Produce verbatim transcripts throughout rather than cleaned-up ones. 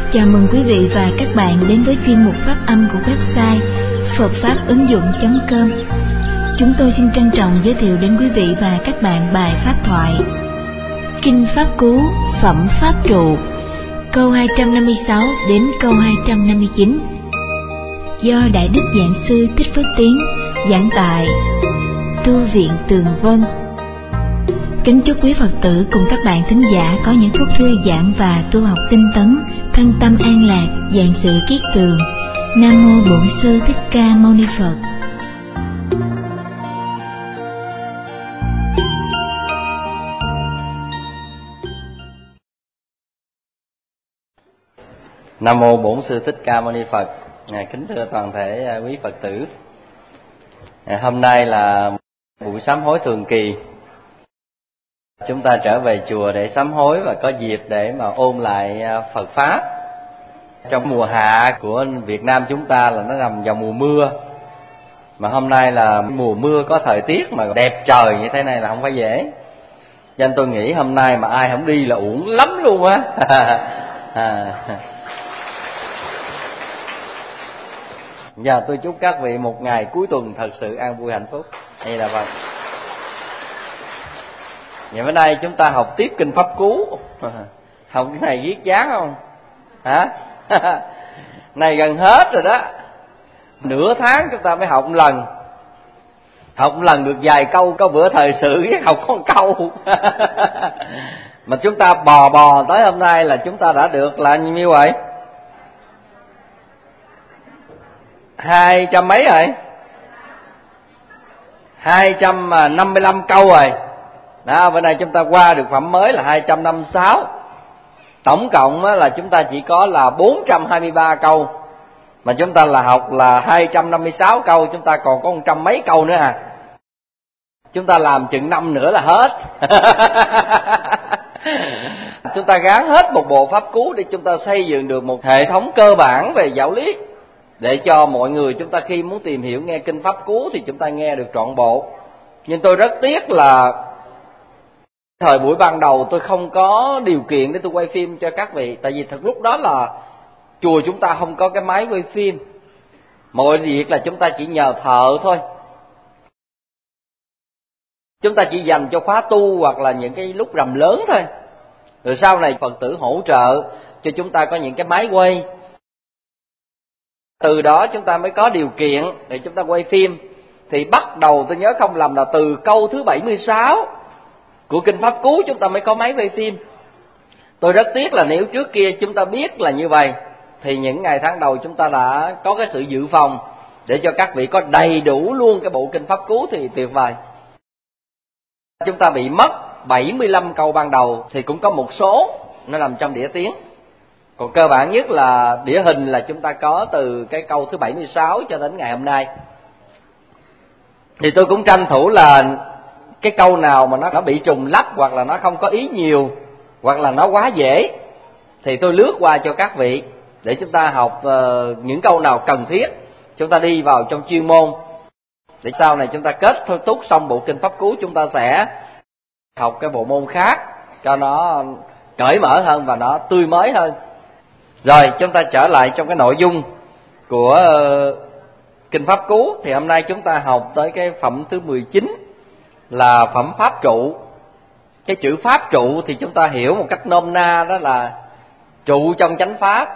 Chào mừng quý vị và các bạn đến với chuyên mục phát âm của website phật pháp ứng dụng chấm com. Chúng tôi xin trân trọng giới thiệu đến quý vị và các bạn bài pháp thoại Kinh Pháp Cú Phẩm Pháp Trụ, câu hai trăm năm mươi sáu đến câu hai trăm năm mươi chín, do Đại Đức Giảng Sư Thích Phước Tiến giảng tại Tu viện Tường Vân. Kính chúc quý Phật tử cùng các bạn thính giả có những phút thư giãn và tu học tinh tấn, thân tâm an lạc, vạn sự kiết tường. Nam mô Bổn Sư Thích Ca Mâu Ni Phật. Nam mô Bổn Sư Thích Ca Mâu Ni Phật. À, kính thưa toàn thể quý Phật tử. À, hôm nay là buổi sám hối thường kỳ. Chúng ta trở về chùa để sám hối và có dịp để mà ôn lại Phật pháp. Trong mùa hạ của Việt Nam chúng ta là nó nằm vào mùa mưa, mà hôm nay là mùa mưa có thời tiết mà đẹp trời như thế này là không phải dễ. Cho nên tôi nghĩ hôm nay mà ai không đi là uổng lắm luôn á. à. Giờ tôi chúc các vị một ngày cuối tuần thật sự an vui hạnh phúc. Đây là Phật. Ngày bữa nay chúng ta học tiếp Kinh Pháp Cú. Học cái này viết chán không? Hả? Này gần hết rồi đó. Nửa tháng chúng ta mới học một lần. Học một lần được vài câu, có bữa thời sự với học có một câu. Mà chúng ta bò bò tới hôm nay là chúng ta đã được là nhiêu nhiêu vậy? Hai trăm mấy rồi? Hai trăm năm mươi lăm câu rồi. Đó, bữa nay chúng ta qua được phẩm mới là hai trăm năm mươi sáu. Tổng cộng là chúng ta chỉ có là bốn trăm hai mươi ba câu. Mà chúng ta là học là hai trăm năm mươi sáu câu, chúng ta còn có một trăm mấy câu nữa à. Chúng ta làm chừng năm nữa là hết. Chúng ta gán hết một bộ pháp cú để chúng ta xây dựng được một hệ thống cơ bản về giáo lý, để cho mọi người chúng ta khi muốn tìm hiểu nghe Kinh Pháp Cú thì chúng ta nghe được trọn bộ. Nhưng tôi rất tiếc là thời buổi ban đầu tôi không có điều kiện để tôi quay phim cho các vị. Tại vì thật lúc đó là chùa chúng ta không có cái máy quay phim. Mọi việc là chúng ta chỉ nhờ thợ thôi. Chúng ta chỉ dành cho khóa tu hoặc là những cái lúc rằm lớn thôi. Rồi sau này Phật tử hỗ trợ cho chúng ta có những cái máy quay. Từ đó chúng ta mới có điều kiện để chúng ta quay phim. Thì bắt đầu tôi nhớ không lầm là từ câu thứ bảy mươi sáu của Kinh Pháp Cú chúng ta mới có máy quay phim. Tôi rất tiếc là nếu trước kia chúng ta biết là như vậy thì những ngày tháng đầu chúng ta đã có cái sự dự phòng để cho các vị có đầy đủ luôn cái bộ Kinh Pháp Cú thì tuyệt vời. Chúng ta bị mất bảy mươi lăm câu ban đầu thì cũng có một số nó nằm trong đĩa tiếng. Còn cơ bản nhất là đĩa hình là chúng ta có từ cái câu thứ bảy mươi sáu cho đến ngày hôm nay. Thì tôi cũng tranh thủ là cái câu nào mà nó, nó bị trùng lắp, hoặc là nó không có ý nhiều, hoặc là nó quá dễ, thì tôi lướt qua cho các vị để chúng ta học uh, những câu nào cần thiết. Chúng ta đi vào trong chuyên môn, để sau này chúng ta kết thôi thúc xong bộ Kinh Pháp Cú, chúng ta sẽ học cái bộ môn khác cho nó cởi mở hơn và nó tươi mới hơn. Rồi chúng ta trở lại trong cái nội dung của uh, Kinh Pháp Cú. Thì hôm nay chúng ta học tới cái phẩm thứ mười chín là phẩm Pháp Trụ. Cái chữ Pháp Trụ thì chúng ta hiểu một cách nôm na đó là trụ trong chánh pháp.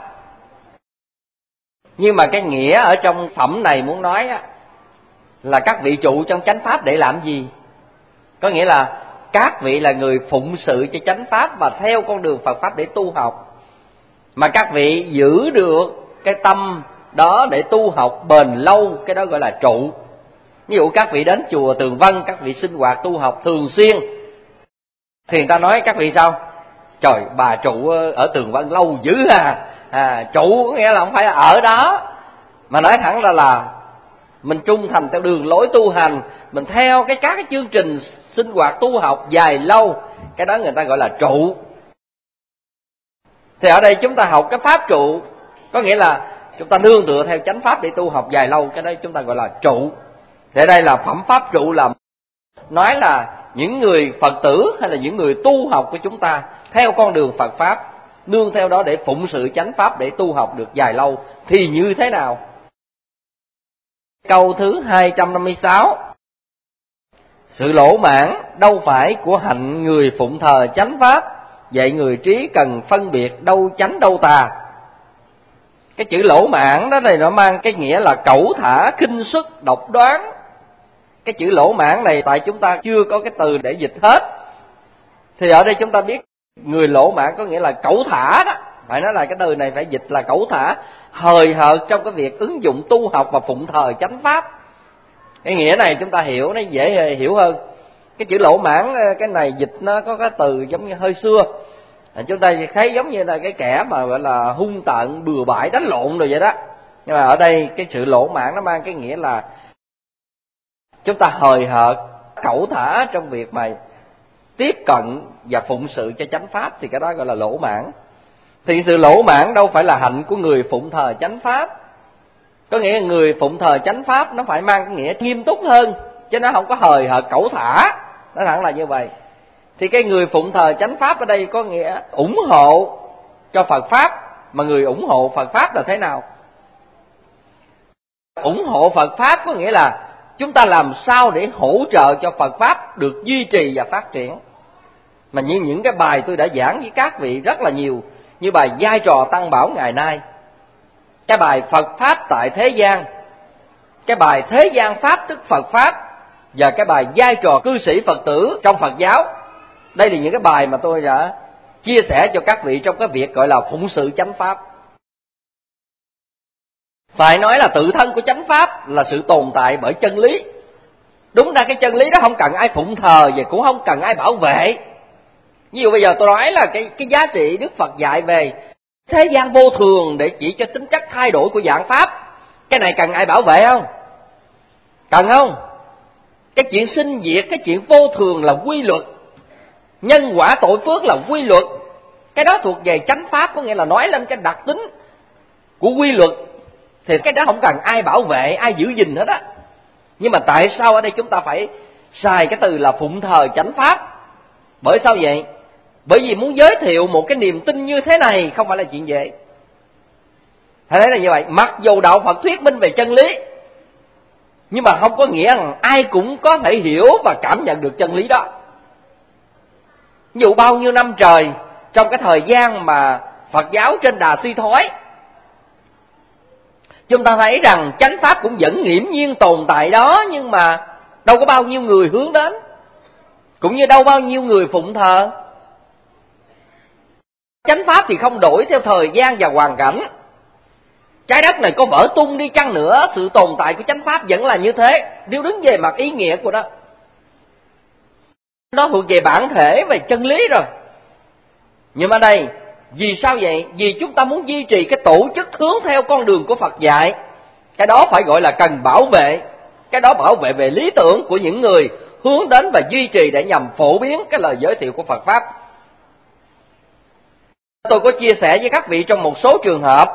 Nhưng mà cái nghĩa ở trong phẩm này muốn nói á, là các vị trụ trong chánh pháp để làm gì? Có nghĩa là các vị là người phụng sự cho chánh pháp và theo con đường Phật pháp để tu học. Mà các vị giữ được cái tâm đó để tu học bền lâu, cái đó gọi là trụ. Ví dụ các vị đến chùa Tường Vân, các vị sinh hoạt tu học thường xuyên, thì người ta nói các vị sao? Trời, bà trụ ở Tường Vân lâu dữ à. à Trụ có nghĩa là không phải ở đó, mà nói thẳng ra là mình trung thành theo đường lối tu hành, mình theo cái các cái chương trình sinh hoạt tu học dài lâu, cái đó người ta gọi là trụ. Thì ở đây chúng ta học cái pháp trụ, có nghĩa là chúng ta nương tựa theo chánh pháp để tu học dài lâu, cái đó chúng ta gọi là trụ. Thì đây là phẩm Pháp Trụ, là nói là những người Phật tử hay là những người tu học của chúng ta theo con đường Phật pháp nương theo đó để phụng sự chánh pháp, để tu học được dài lâu thì như thế nào? Câu thứ hai trăm năm mươi sáu: sự lỗ mãn đâu phải của hạnh người phụng thờ chánh pháp, vậy người trí cần phân biệt đâu chánh đâu tà. Cái chữ lỗ mãn đó này nó mang cái nghĩa là cẩu thả, khinh suất, độc đoán. Cái chữ lỗ mãn này tại chúng ta chưa có cái từ để dịch hết, thì ở đây chúng ta biết người lỗ mãn có nghĩa là cẩu thả đó. Phải nói là cái từ này phải dịch là cẩu thả, hời hợt trong cái việc ứng dụng tu học và phụng thờ chánh pháp. Cái nghĩa này chúng ta hiểu nó dễ hiểu hơn. Cái chữ lỗ mãn cái này dịch nó có cái từ giống như hơi xưa, chúng ta thấy giống như là cái kẻ mà gọi là hung tợn, bừa bãi, đánh lộn rồi vậy đó. Nhưng mà ở đây cái sự lỗ mãn nó mang cái nghĩa là chúng ta hời hợt, cẩu thả trong việc mà tiếp cận và phụng sự cho chánh pháp, thì cái đó gọi là lỗ mãn. Thì sự lỗ mãn đâu phải là hạnh của người phụng thờ chánh pháp. Có nghĩa là người phụng thờ chánh pháp nó phải mang cái nghĩa nghiêm túc hơn, chứ nó không có hời hợt cẩu thả, nó thẳng là như vậy. Thì cái người phụng thờ chánh pháp ở đây có nghĩa ủng hộ cho Phật pháp. Mà người ủng hộ Phật pháp là thế nào? Ủng hộ Phật pháp có nghĩa là chúng ta làm sao để hỗ trợ cho Phật pháp được duy trì và phát triển. Mà như những cái bài tôi đã giảng với các vị rất là nhiều, như bài vai trò tăng bảo ngày nay, cái bài Phật pháp tại thế gian, cái bài thế gian pháp tức Phật pháp, và cái bài vai trò cư sĩ Phật tử trong Phật giáo. Đây là những cái bài mà tôi đã chia sẻ cho các vị trong cái việc gọi là phụng sự chánh pháp. Phải nói là tự thân của chánh pháp là sự tồn tại bởi chân lý. Đúng ra cái chân lý đó không cần ai phụng thờ và cũng không cần ai bảo vệ. Ví dụ bây giờ tôi nói là cái, cái giá trị Đức Phật dạy về thế gian vô thường để chỉ cho tính chất thay đổi của dạng pháp, cái này cần ai bảo vệ không? Cần không? Cái chuyện sinh diệt, cái chuyện vô thường là quy luật, nhân quả tội phước là quy luật. Cái đó thuộc về chánh pháp, có nghĩa là nói lên cái đặc tính của quy luật. Thì cái đó không cần ai bảo vệ, ai giữ gìn hết á. Nhưng mà tại sao ở đây chúng ta phải xài cái từ là phụng thờ chánh pháp? Bởi sao vậy? Bởi vì muốn giới thiệu một cái niềm tin như thế này không phải là chuyện dễ. Thế đấy là như vậy. Mặc dù đạo Phật thuyết minh về chân lý, nhưng mà không có nghĩa rằng ai cũng có thể hiểu và cảm nhận được chân lý đó. Ví dụ bao nhiêu năm trời, trong cái thời gian mà Phật giáo trên đà suy thoái, chúng ta thấy rằng chánh pháp cũng vẫn nghiễm nhiên tồn tại đó, nhưng mà đâu có bao nhiêu người hướng đến, cũng như đâu bao nhiêu người phụng thờ. Chánh pháp thì không đổi theo thời gian và hoàn cảnh. Trái đất này có vỡ tung đi chăng nữa, sự tồn tại của chánh pháp vẫn là như thế, nếu đứng về mặt ý nghĩa của nó. Nó thuộc về bản thể, về chân lý rồi. Nhưng mà đây, vì sao vậy? Vì chúng ta muốn duy trì cái tổ chức hướng theo con đường của Phật dạy. Cái đó phải gọi là cần bảo vệ. Cái đó bảo vệ về lý tưởng của những người hướng đến và duy trì để nhằm phổ biến cái lời giới thiệu của Phật pháp. Tôi có chia sẻ với các vị trong một số trường hợp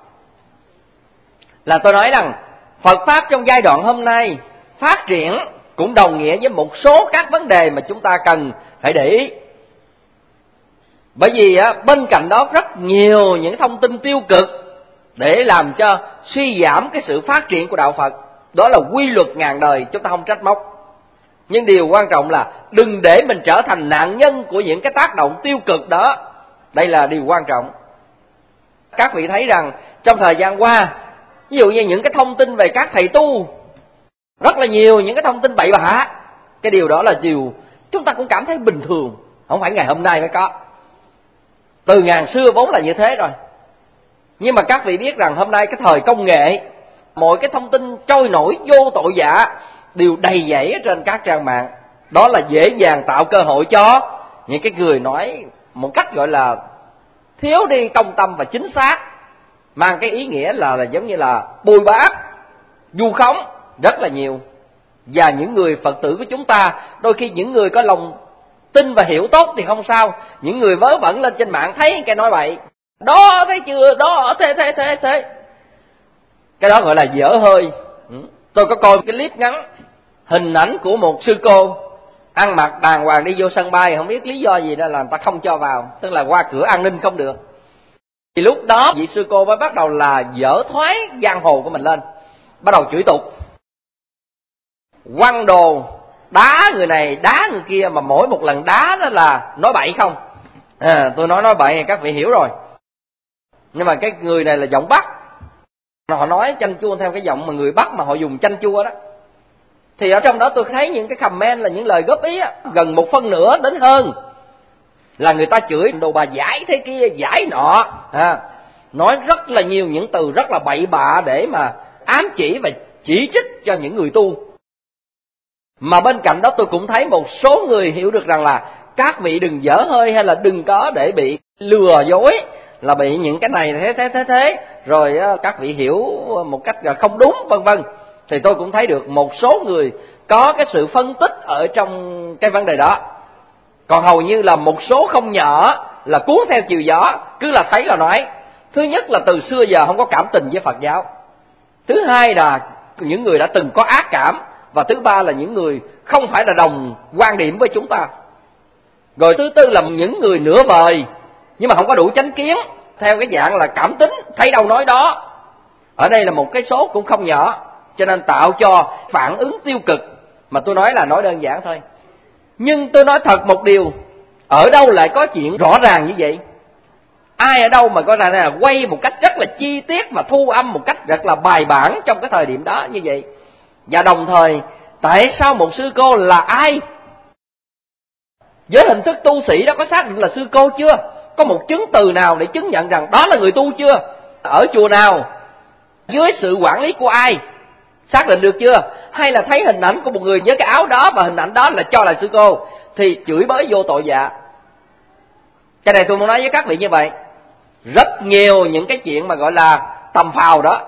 là tôi nói rằng Phật pháp trong giai đoạn hôm nay phát triển cũng đồng nghĩa với một số các vấn đề mà chúng ta cần phải để ý. Bởi vì bên cạnh đó rất nhiều những thông tin tiêu cực để làm cho suy giảm cái sự phát triển của đạo Phật. Đó là quy luật ngàn đời, chúng ta không trách móc. Nhưng điều quan trọng là đừng để mình trở thành nạn nhân của những cái tác động tiêu cực đó. Đây là điều quan trọng. Các vị thấy rằng trong thời gian qua, ví dụ như những cái thông tin về các thầy tu, rất là nhiều những cái thông tin bậy bạ. Cái điều đó là điều chúng ta cũng cảm thấy bình thường, không phải ngày hôm nay mới có. Từ ngàn xưa vốn là như thế rồi. Nhưng mà các vị biết rằng hôm nay cái thời công nghệ, mọi cái thông tin trôi nổi vô tội vạ đều đầy dẫy trên các trang mạng. Đó là dễ dàng tạo cơ hội cho những cái người nói một cách gọi là thiếu đi công tâm và chính xác, mang cái ý nghĩa là, là giống như là bôi bác, vu khống rất là nhiều. Và những người Phật tử của chúng ta, đôi khi những người có lòng tin và hiểu tốt thì không sao. Những người vớ vẩn lên trên mạng thấy cái nói bậy, đó thấy chưa, đó thế thế thế thế, cái đó gọi là dở hơi. Tôi có coi cái clip ngắn, hình ảnh của một sư cô ăn mặc đàng hoàng đi vô sân bay, không biết lý do gì đó là người ta không cho vào, tức là qua cửa an ninh không được. Thì lúc đó vị sư cô mới bắt đầu là dở thoái giang hồ của mình lên, bắt đầu chửi tục, quăng đồ, đá người này đá người kia, mà mỗi một lần đá đó là nói bậy không. À, tôi nói nói bậy thì các vị hiểu rồi. Nhưng mà cái người này là giọng Bắc, họ nói chanh chua theo cái giọng mà người Bắc mà họ dùng chanh chua đó. Thì ở trong đó tôi thấy những cái comment là những lời góp ý á, gần một phân nửa đến hơn là người ta chửi đồ bà giải thế kia, giải nọ, à, nói rất là nhiều những từ rất là bậy bạ để mà ám chỉ và chỉ trích cho những người tu. Mà bên cạnh đó tôi cũng thấy một số người hiểu được rằng là các vị đừng dở hơi hay là đừng có để bị lừa dối, là bị những cái này thế thế thế thế rồi các vị hiểu một cách không đúng vân vân. Thì tôi cũng thấy được một số người có cái sự phân tích ở trong cái vấn đề đó. Còn hầu như là một số không nhỏ là cuốn theo chiều gió, cứ là thấy là nói. Thứ nhất là từ xưa giờ không có cảm tình với Phật giáo. Thứ hai là những người đã từng có ác cảm. Và thứ ba là những người không phải là đồng quan điểm với chúng ta. Rồi thứ tư là những người nửa vời nhưng mà không có đủ chánh kiến, theo cái dạng là cảm tính, thấy đâu nói đó. Ở đây là một cái số cũng không nhỏ, cho nên tạo cho phản ứng tiêu cực. Mà tôi nói là nói đơn giản thôi. Nhưng tôi nói thật một điều, ở đâu lại có chuyện rõ ràng như vậy? Ai ở đâu mà có là quay một cách rất là chi tiết mà thu âm một cách rất là bài bản trong cái thời điểm đó như vậy? Và đồng thời, tại sao một sư cô là ai? Với hình thức tu sĩ đó có xác định là sư cô chưa? Có một chứng từ nào để chứng nhận rằng đó là người tu chưa? Ở chùa nào? Dưới sự quản lý của ai? Xác định được chưa? Hay là thấy hình ảnh của một người với cái áo đó và hình ảnh đó là cho là sư cô, thì chửi bới vô tội dạ. Cái này tôi muốn nói với các vị như vậy. Rất nhiều những cái chuyện mà gọi là tầm phào đó.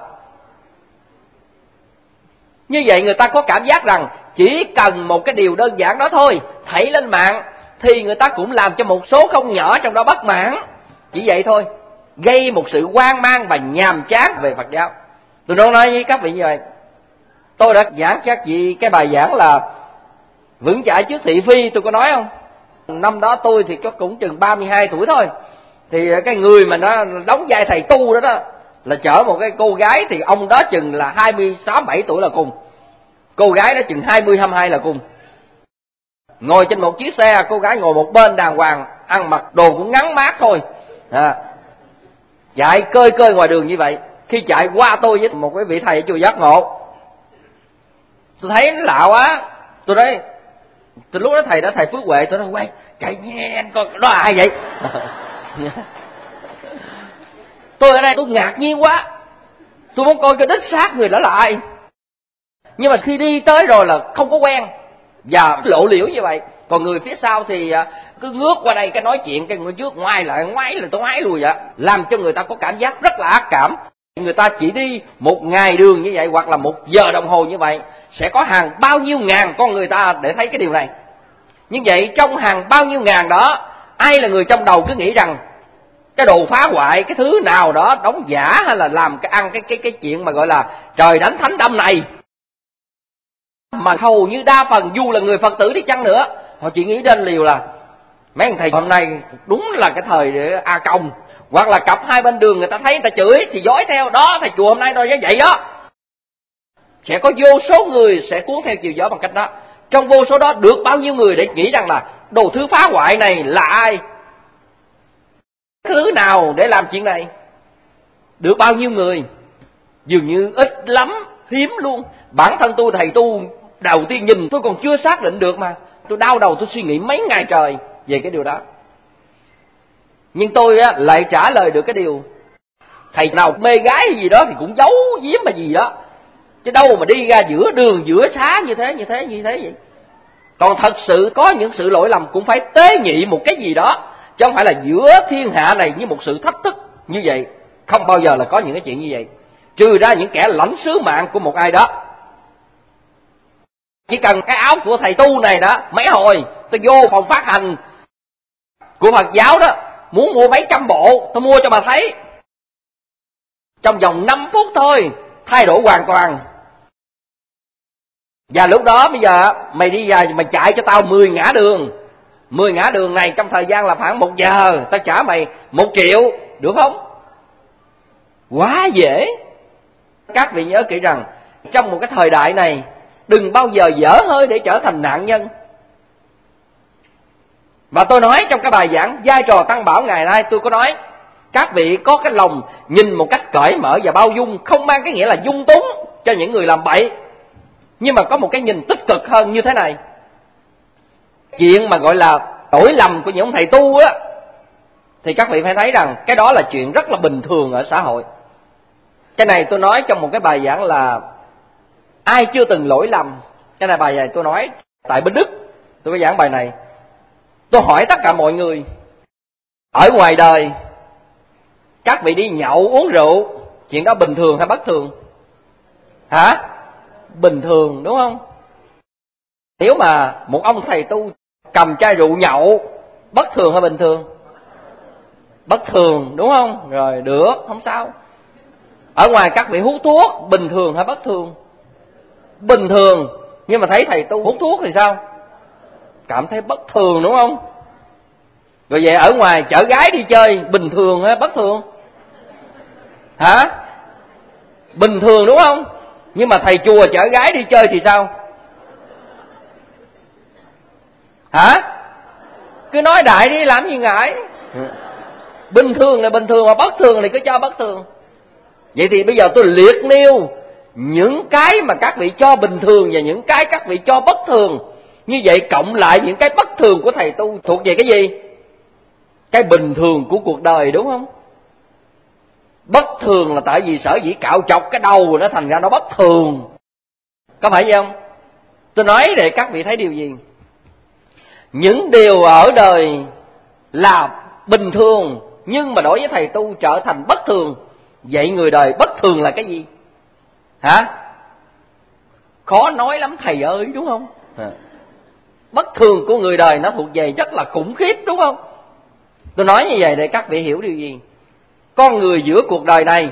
Như vậy người ta có cảm giác rằng chỉ cần một cái điều đơn giản đó thôi, thảy lên mạng thì người ta cũng làm cho một số không nhỏ trong đó bất mãn. Chỉ vậy thôi, gây một sự hoang mang và nhàm chán về Phật giáo. Tôi nói nói với các vị như vậy. Tôi đã giảng chắc gì cái bài giảng là vững chãi trước thị phi, tôi có nói không? Năm đó tôi thì có cũng chừng ba mươi hai tuổi thôi. Thì cái người mà nó đóng vai thầy tu đó đó là chở một cái cô gái, thì ông đó chừng là hai mươi sáu bảy tuổi là cùng. Cô gái đó chừng hai mươi hai mươi hai là cùng. Ngồi trên một chiếc xe, cô gái ngồi một bên đàng hoàng, ăn mặc đồ cũng ngắn mát thôi. À, chạy cơi cơi ngoài đường như vậy. Khi chạy qua tôi với một cái vị thầy ở chùa Giác Ngộ, tôi thấy nó lạ quá. Tôi nói, từ lúc đó thầy đó thầy Phước Huệ, tôi nói quay chạy nghe anh coi đó là ai vậy? Tôi ở đây tôi ngạc nhiên quá, tôi muốn coi cái đích xác người đó là ai. Nhưng mà khi đi tới rồi là không có quen và lộ liễu như vậy. Còn người phía sau thì cứ ngước qua đây cái nói chuyện, cái người trước ngoái lại ngoái là tôi ngoái lùi vậy, làm cho người ta có cảm giác rất là ác cảm. Người ta chỉ đi một ngày đường như vậy hoặc là một giờ đồng hồ như vậy, sẽ có hàng bao nhiêu ngàn con người ta để thấy cái điều này. Như vậy trong hàng bao nhiêu ngàn đó, ai là người trong đầu cứ nghĩ rằng cái đồ phá hoại, cái thứ nào đó đóng giả hay là làm cái ăn cái cái cái chuyện mà gọi là trời đánh thánh đâm này. Mà hầu như đa phần dù là người Phật tử đi chăng nữa, họ chỉ nghĩ đến liều là mấy anh thầy hôm nay đúng là cái thời để A Công, hoặc là cặp hai bên đường người ta thấy người ta chửi thì dõi theo đó, thầy chùa hôm nay nói như vậy đó. Sẽ có vô số người sẽ cuốn theo chiều gió bằng cách đó. Trong vô số đó được bao nhiêu người để nghĩ rằng là đồ thứ phá hoại này là ai, thứ nào để làm chuyện này? Được bao nhiêu người? Dường như ít lắm, hiếm luôn. Bản thân tôi thầy tu đầu tiên nhìn tôi còn chưa xác định được mà tôi đau đầu, tôi suy nghĩ mấy ngày trời về cái điều đó. Nhưng tôi á, lại trả lời được cái điều thầy nào mê gái hay gì đó thì cũng giấu giếm mà gì đó, chứ đâu mà đi ra giữa đường giữa xá như thế như thế như thế vậy. Còn thật sự có những sự lỗi lầm cũng phải tế nhị một cái gì đó, chứ không phải là giữa thiên hạ này như một sự thách thức như vậy. Không bao giờ là có những cái chuyện như vậy, trừ ra những kẻ lãnh sứ mạng của một ai đó. Chỉ cần cái áo của thầy tu này đó, mấy hồi tôi vô phòng phát hành của Phật giáo đó, muốn mua mấy trăm bộ, tôi mua cho bà thấy. Trong vòng năm phút thôi, thay đổi hoàn toàn. Và lúc đó bây giờ mày đi về mày chạy cho tao mười ngã đường. mười ngã đường này trong thời gian là khoảng một giờ, tao trả mày một triệu, được không? quá dễ. Các vị nhớ kỹ rằng trong một cái thời đại này, đừng bao giờ dở hơi để trở thành nạn nhân. Và tôi nói trong cái bài giảng vai trò Tăng Bảo ngày nay, tôi có nói các vị có cái lòng nhìn một cách cởi mở và bao dung, không mang cái nghĩa là dung túng cho những người làm bậy, nhưng mà có một cái nhìn tích cực hơn như thế này. Chuyện mà gọi là lỗi lầm của những ông thầy tu á, thì các vị phải thấy rằng cái đó là chuyện rất là bình thường ở xã hội. Cái này tôi nói trong một cái bài giảng là ai chưa từng lỗi lầm. Cái này bài này tôi nói tại bên Đức, tôi có giảng bài này. Tôi hỏi tất cả mọi người, ở ngoài đời các vị đi nhậu uống rượu, chuyện đó bình thường hay bất thường? Hả? Bình thường, đúng không? Nếu mà một ông thầy tu cầm chai rượu nhậu, bất thường hay bình thường? Bất thường, đúng không? Rồi được, không sao. Ở ngoài các vị hút thuốc, bình thường hay bất thường? Bình thường. Nhưng mà thấy thầy tu hút thuốc thì sao? Cảm thấy bất thường, đúng không? Rồi vậy ở ngoài chở gái đi chơi, bình thường hay bất thường? Hả? Bình thường, đúng không? Nhưng mà thầy chùa chở gái đi chơi thì sao? Hả? Cứ nói đại đi, làm gì ngại. Bình thường là bình thường, mà bất thường thì cứ cho bất thường. Vậy thì bây giờ tôi liệt nêu những cái mà các vị cho bình thường và những cái các vị cho bất thường. Như vậy cộng lại những cái bất thường của thầy tu thuộc về cái gì? Cái bình thường của cuộc đời, đúng không? Bất thường là tại vì sở dĩ cạo chọc cái đầu nó thành ra nó bất thường. Có phải vậy không? Tôi nói để các vị thấy điều gì? Những điều ở đời là bình thường, nhưng mà đối với thầy tu trở thành bất thường. Vậy người đời bất thường là cái gì? Hả? Khó nói lắm thầy ơi, đúng không? À. Bất thường của người đời nó thuộc về rất là khủng khiếp, đúng không? Tôi nói như vậy để các vị hiểu điều gì? Con người giữa cuộc đời này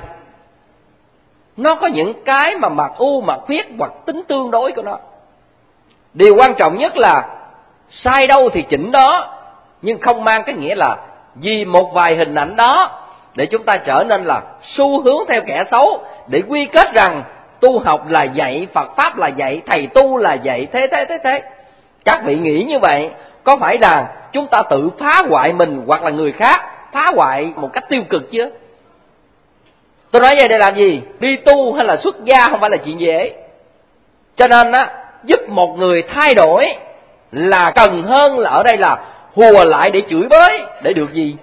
nó có những cái mà mặt ưu mặt khuyết hoặc tính tương đối của nó. Điều quan trọng nhất là sai đâu thì chỉnh đó, nhưng không mang cái nghĩa là vì một vài hình ảnh đó để chúng ta trở nên là xu hướng theo kẻ xấu, để quy kết rằng tu học là dạy, Phật Pháp là dạy, thầy tu là dạy, thế thế thế thế. Các vị nghĩ như vậy có phải là chúng ta tự phá hoại mình hoặc là người khác phá hoại một cách tiêu cực chưa? Tôi nói vậy để làm gì? Đi tu hay là xuất gia không phải là chuyện dễ. Cho nên á, giúp một người thay đổi là cần hơn là ở đây là hùa lại để chửi bới để được gì.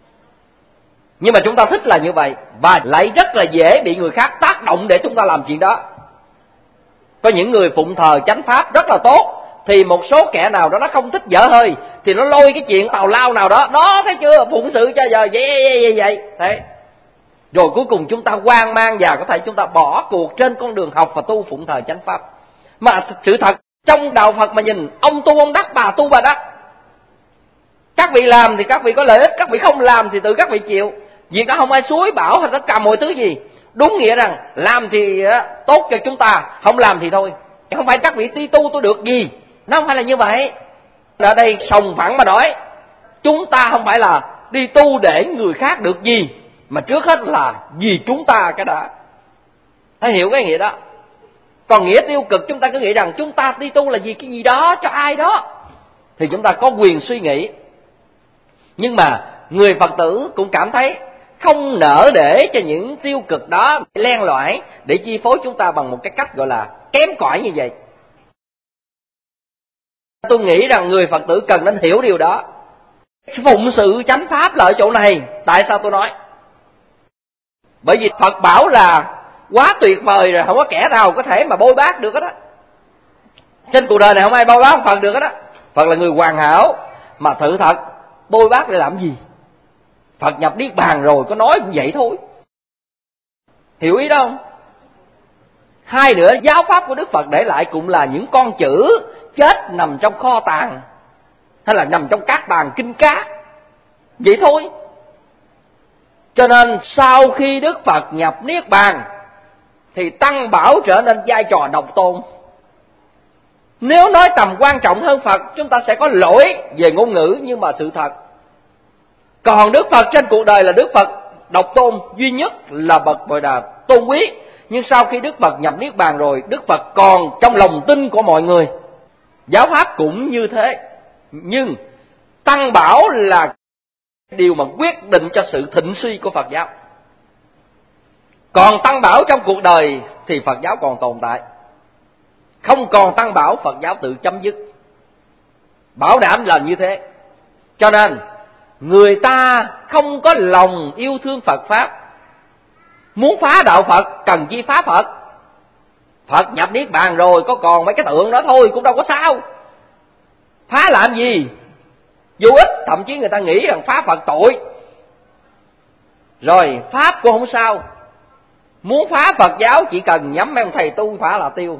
Nhưng mà chúng ta thích là như vậy, và lại rất là dễ bị người khác tác động để chúng ta làm chuyện đó. Có những người phụng thờ chánh pháp rất là tốt, thì một số kẻ nào đó nó không thích dở hơi thì nó lôi cái chuyện tào lao nào đó, đó thấy chưa, phụng sự cho giờ vậy vậy vậy vậy thế. Rồi cuối cùng chúng ta hoang mang và có thể chúng ta bỏ cuộc trên con đường học và tu phụng thờ chánh pháp. Mà sự thật trong đạo Phật mà nhìn, ông tu ông đắc, bà tu bà đắc. Các vị làm thì các vị có lợi ích, các vị không làm thì tự các vị chịu. Việc đó không ai suối bảo hay tất cả mọi thứ gì. Đúng nghĩa rằng làm thì tốt cho chúng ta, không làm thì thôi. Không phải các vị ti tu tôi được gì, nó không phải là như vậy. Ở đây sòng phẳng mà nói, chúng ta không phải là đi tu để người khác được gì, mà trước hết là vì chúng ta cái đã. Hãy hiểu cái nghĩa đó. Còn nghĩa tiêu cực chúng ta cứ nghĩ rằng chúng ta đi tu là vì cái gì đó cho ai đó, thì chúng ta có quyền suy nghĩ. Nhưng mà người Phật tử cũng cảm thấy không nỡ để cho những tiêu cực đó len lỏi để chi phối chúng ta bằng một cái cách gọi là kém cỏi như vậy. Tôi nghĩ rằng người Phật tử cần nên hiểu điều đó. Phụng sự chánh pháp là ở chỗ này. Tại sao tôi nói? Bởi vì Phật bảo là quá tuyệt vời rồi, không có kẻ nào có thể mà bôi bác được hết á. Trên cuộc đời này không ai bôi bác Phật được hết á. Phật là người hoàn hảo, mà thử thật bôi bác để làm gì? Phật nhập niết bàn rồi, có nói cũng vậy thôi. Hiểu ý đó không? Hai nữa, giáo pháp của Đức Phật để lại cũng là những con chữ chết nằm trong kho tàng, hay là nằm trong các tàng kinh cát, vậy thôi. Cho nên sau khi Đức Phật nhập niết bàn thì Tăng Bảo trở nên vai trò độc tôn. Nếu nói tầm quan trọng hơn Phật, chúng ta sẽ có lỗi về ngôn ngữ, nhưng mà sự thật. Còn Đức Phật trên cuộc đời là Đức Phật độc tôn duy nhất là bậc gọi là tôn quý. Nhưng sau khi Đức Phật nhập Niết Bàn rồi, Đức Phật còn trong lòng tin của mọi người. Giáo pháp cũng như thế. Nhưng Tăng Bảo là điều mà quyết định cho sự thịnh suy của Phật giáo. Còn Tăng Bảo trong cuộc đời thì Phật giáo còn tồn tại. Không còn Tăng Bảo, Phật giáo tự chấm dứt. Bảo đảm là như thế. Cho nên người ta không có lòng yêu thương Phật Pháp, muốn phá đạo Phật cần chi phá Phật. Phật nhập Niết Bàn rồi, có còn mấy cái tượng đó thôi cũng đâu có sao. Phá làm gì? Vô ích. Thậm chí người ta nghĩ rằng phá Phật tội. Rồi Pháp cũng không sao. Muốn phá Phật giáo chỉ cần nhắm mấy ông thầy tu phá là tiêu.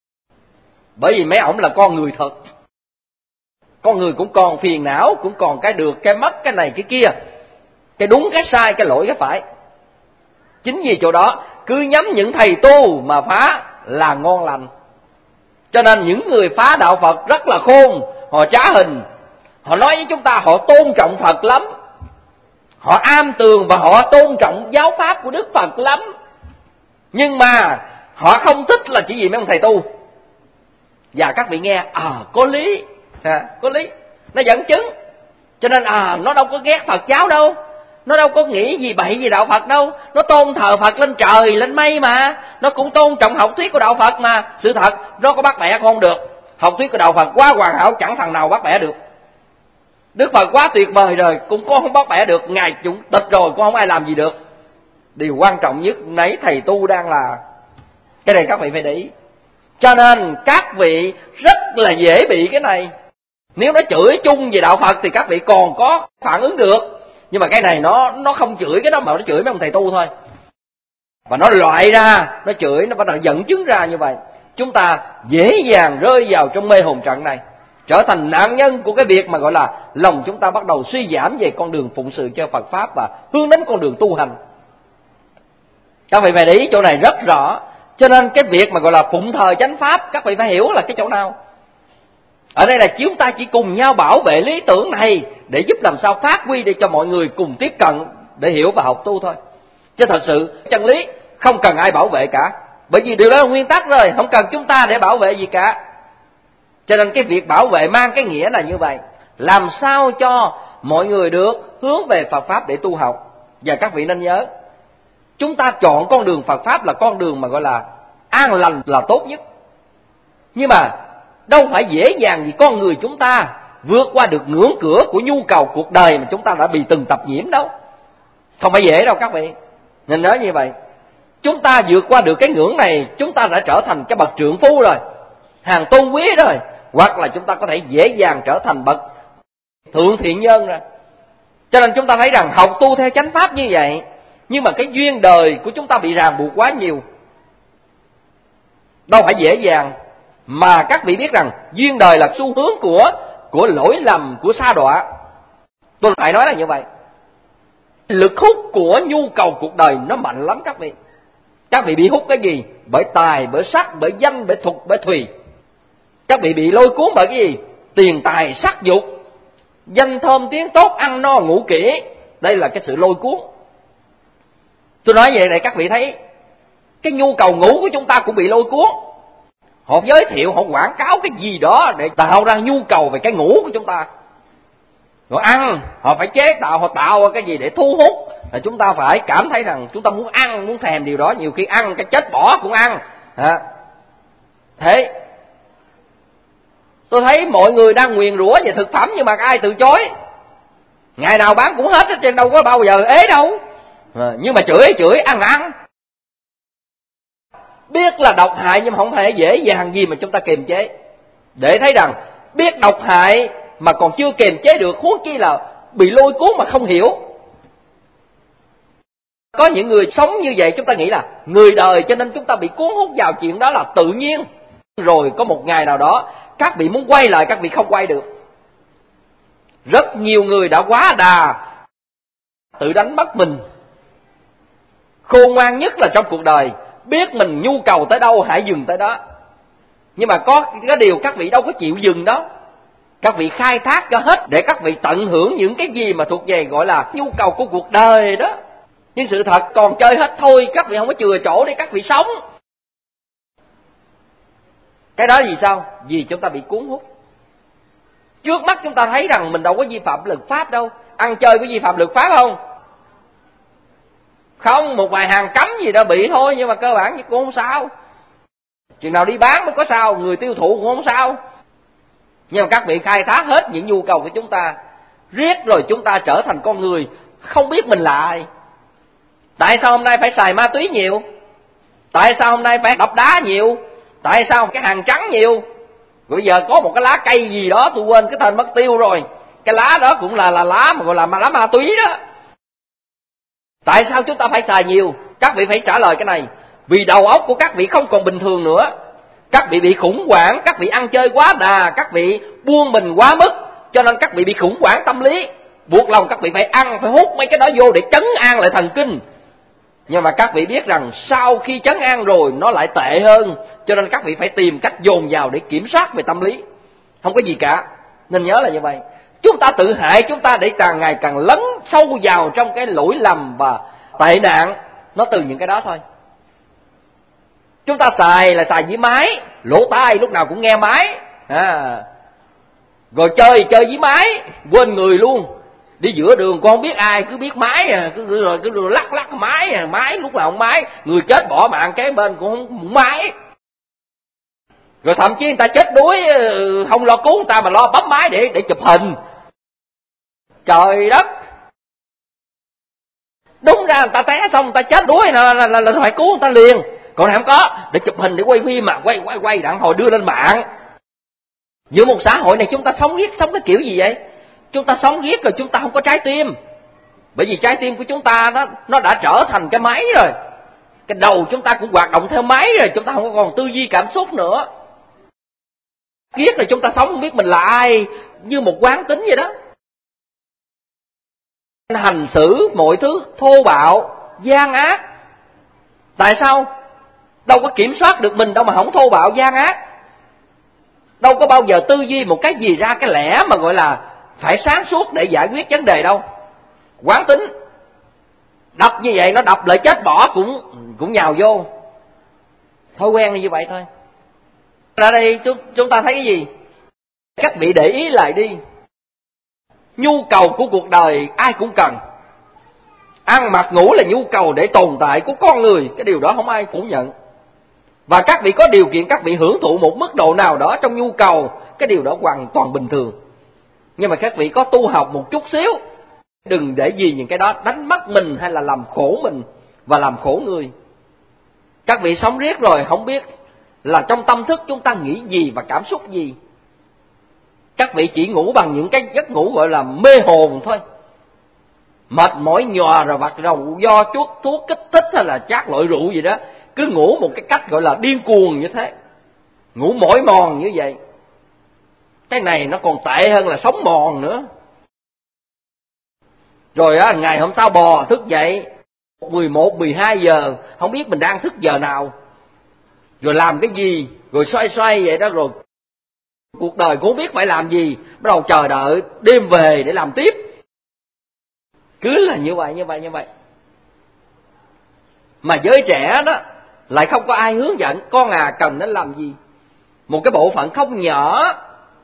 Bởi vì mấy ổng là con người thật. Con người cũng còn phiền não, cũng còn cái được, cái mất, cái này, cái kia, cái đúng, cái sai, cái lỗi, cái phải. Chính vì chỗ đó, cứ nhắm những thầy tu mà phá là ngon lành. Cho nên những người phá đạo Phật rất là khôn. Họ trá hình, họ nói với chúng ta họ tôn trọng Phật lắm, họ am tường và họ tôn trọng giáo pháp của Đức Phật lắm. Nhưng mà họ không thích là chỉ vì mấy ông thầy tu. Và các vị nghe, à có lý, à, có lý, nó dẫn chứng. Cho nên à nó đâu có ghét Phật giáo đâu, nó đâu có nghĩ gì bậy gì đạo Phật đâu, nó tôn thờ Phật lên trời lên mây mà, nó cũng tôn trọng học thuyết của đạo Phật mà. Sự thật nó có bắt bẻ không được. Học thuyết của đạo Phật quá hoàn hảo, chẳng thằng nào bắt bẻ được. Đức Phật quá tuyệt vời rồi, cũng có không bắt bẻ được. Ngài chủ tịch rồi cũng không ai làm gì được. Điều quan trọng nhất nãy thầy tu đang là cái này, các vị phải để ý. Cho nên các vị rất là dễ bị cái này. Nếu nó chửi chung về đạo Phật thì các vị còn có phản ứng được. Nhưng mà cái này nó nó không chửi cái đó mà nó chửi mấy ông thầy tu thôi. Và nó loại ra, nó chửi, nó bắt đầu dẫn chứng ra như vậy. Chúng ta dễ dàng rơi vào trong mê hồn trận này, trở thành nạn nhân của cái việc mà gọi là lòng chúng ta bắt đầu suy giảm về con đường phụng sự cho Phật Pháp và hướng đến con đường tu hành. Các vị phải để ý chỗ này rất rõ. Cho nên cái việc mà gọi là phụng thờ chánh Pháp, các vị phải hiểu là cái chỗ nào. Ở đây là chúng ta chỉ cùng nhau bảo vệ lý tưởng này để giúp làm sao phát huy để cho mọi người cùng tiếp cận để hiểu và học tu thôi. Chứ thật sự chân lý không cần ai bảo vệ cả. Bởi vì điều đó là nguyên tắc rồi, không cần chúng ta để bảo vệ gì cả. Cho nên cái việc bảo vệ mang cái nghĩa là như vậy. Làm sao cho mọi người được hướng về Phật Pháp để tu học. Và các vị nên nhớ, chúng ta chọn con đường Phật Pháp là con đường mà gọi là an lành là tốt nhất. Nhưng mà đâu phải dễ dàng vì con người chúng ta vượt qua được ngưỡng cửa của nhu cầu cuộc đời mà chúng ta đã bị từng tập nhiễm đâu. Không phải dễ đâu các vị. Nên nhớ như vậy. Chúng ta vượt qua được cái ngưỡng này, chúng ta đã trở thành cái bậc trượng phu rồi, hàng tôn quý rồi. Hoặc là chúng ta có thể dễ dàng trở thành bậc thượng thiện nhân rồi. Cho nên chúng ta thấy rằng học tu theo chánh Pháp như vậy, nhưng mà cái duyên đời của chúng ta bị ràng buộc quá nhiều. Đâu phải dễ dàng. Mà các vị biết rằng duyên đời là xu hướng của của lỗi lầm, của sa đọa. Tôi phải nói là như vậy. Lực hút của nhu cầu cuộc đời nó mạnh lắm các vị. Các vị bị hút cái gì? Bởi tài, bởi sắc, bởi danh, bởi thục, bởi thùy. Các vị bị lôi cuốn bởi cái gì? Tiền tài, sắc dục, danh thơm tiếng tốt, ăn no ngủ kỹ. Đây là cái sự lôi cuốn. Tôi nói vậy để các vị thấy cái nhu cầu ngủ của chúng ta cũng bị lôi cuốn. Họ giới thiệu, họ quảng cáo cái gì đó để tạo ra nhu cầu về cái ngủ của chúng ta. Rồi ăn, họ phải chế tạo, họ tạo cái gì để thu hút. Là chúng ta phải cảm thấy rằng chúng ta muốn ăn, muốn thèm điều đó. Nhiều khi ăn cái chết bỏ cũng ăn. À, thế tôi thấy mọi người đang nguyền rủa về thực phẩm nhưng mà ai từ chối. Ngày nào bán cũng hết, trên đâu có bao giờ ế đâu. À, nhưng mà chửi chửi, ăn là ăn. Biết là độc hại nhưng mà không thể dễ dàng gì mà chúng ta kiềm chế. Để thấy rằng biết độc hại mà còn chưa kiềm chế được, huống chi là bị lôi cuốn mà không hiểu. Có những người sống như vậy chúng ta nghĩ là người đời cho nên chúng ta bị cuốn hút vào chuyện đó là tự nhiên. Rồi có một ngày nào đó các vị muốn quay lại, các vị không quay được. Rất nhiều người đã quá đà tự đánh mất mình. Khôn ngoan nhất là trong cuộc đời biết mình nhu cầu tới đâu hãy dừng tới đó. Nhưng mà có cái điều các vị đâu có chịu dừng đó. Các vị khai thác cho hết để các vị tận hưởng những cái gì mà thuộc về gọi là nhu cầu của cuộc đời đó. Nhưng sự thật còn chơi hết thôi, các vị không có chừa chỗ để các vị sống. Cái đó vì sao? Vì chúng ta bị cuốn hút. Trước mắt chúng ta thấy rằng mình đâu có vi phạm luật pháp đâu. Ăn chơi có vi phạm luật pháp không? Không, một vài hàng cấm gì đó bị thôi, nhưng mà cơ bản thì cũng không sao. Chừng nào đi bán mới có sao, người tiêu thụ cũng không sao. Nhưng mà các vị khai thác hết những nhu cầu của chúng ta, riết rồi chúng ta trở thành con người không biết mình là ai. Tại sao hôm nay phải xài ma túy nhiều? Tại sao hôm nay phải đập đá nhiều? Tại sao cái hàng trắng nhiều? Bây giờ có một cái lá cây gì đó tôi quên cái tên mất tiêu rồi. Cái lá đó cũng là là lá mà gọi là lá ma túy đó. Tại sao chúng ta phải xài nhiều? Các vị phải trả lời cái này. Vì đầu óc của các vị không còn bình thường nữa. Các vị bị khủng hoảng, các vị ăn chơi quá đà, các vị buông mình quá mức, cho nên các vị bị khủng hoảng tâm lý. Buộc lòng các vị phải ăn, phải hút mấy cái đó vô để trấn an lại thần kinh. Nhưng mà các vị biết rằng sau khi trấn an rồi nó lại tệ hơn, cho nên các vị phải tìm cách dồn vào để kiểm soát về tâm lý. Không có gì cả. Nên nhớ là như vậy. Chúng ta tự hại chúng ta để càng ngày càng lấn sâu vào trong cái lỗi lầm và tệ nạn. Nó từ những cái đó thôi. Chúng ta xài là xài với máy, lỗ tai lúc nào cũng nghe máy, à. Rồi chơi chơi với máy, quên người luôn. Đi giữa đường con không biết ai, cứ biết máy à, cứ rồi cứ lắc lắc máy à, máy lúc nào không máy, người chết bỏ mạng kế bên cũng không, không máy. Rồi thậm chí người ta chết đuối không lo cứu người ta mà lo bấm máy để để chụp hình. Trời đất. Đúng ra người ta té xong người ta chết đuối là, là, là, là phải cứu người ta liền. Còn này không có, để chụp hình để quay phim mà quay quay quay đặng hồi đưa lên mạng. Giữa một xã hội này chúng ta sống ghét sống cái kiểu gì vậy? Chúng ta sống ghét rồi chúng ta không có trái tim. Bởi vì trái tim của chúng ta nó nó đã trở thành cái máy rồi. Cái đầu chúng ta cũng hoạt động theo máy rồi, chúng ta không còn tư duy cảm xúc nữa. Ghét rồi chúng ta sống không biết mình là ai, như một quán tính vậy đó. Hành xử mọi thứ thô bạo, gian ác. Tại sao? Đâu có kiểm soát được mình đâu mà không thô bạo gian ác. Đâu có bao giờ tư duy một cái gì ra cái lẽ mà gọi là phải sáng suốt để giải quyết vấn đề đâu. Quán tính. Đập như vậy nó đập lại chết bỏ cũng cũng nhào vô. Thói quen như vậy thôi. Ra đây chúng, chúng ta thấy cái gì? Các vị để ý lại đi. Nhu cầu của cuộc đời ai cũng cần. Ăn mặc ngủ là nhu cầu để tồn tại của con người. Cái điều đó không ai phủ nhận. Và các vị có điều kiện các vị hưởng thụ một mức độ nào đó trong nhu cầu. Cái điều đó hoàn toàn bình thường. Nhưng mà các vị có tu học một chút xíu. Đừng để vì những cái đó đánh mất mình hay là làm khổ mình và làm khổ người. Các vị sống riết rồi không biết là trong tâm thức chúng ta nghĩ gì và cảm xúc gì. Các vị chỉ ngủ bằng những cái giấc ngủ gọi là mê hồn thôi. Mệt mỏi nhòa rồi vặt rầu do chuốt thuốc kích thích hay là chát loại rượu gì đó. Cứ ngủ một cái cách gọi là điên cuồng như thế. Ngủ mỏi mòn như vậy. Cái này nó còn tệ hơn là sống mòn nữa. Rồi á, ngày hôm sau bò thức dậy mười một, mười hai giờ, không biết mình đang thức giờ nào. Rồi làm cái gì, rồi xoay xoay vậy đó, rồi cuộc đời cũng không biết phải làm gì, bắt đầu chờ đợi đêm về để làm tiếp. Cứ là như vậy, như vậy, như vậy. Mà giới trẻ đó, lại không có ai hướng dẫn con à cần nên làm gì. Một cái bộ phận không nhỏ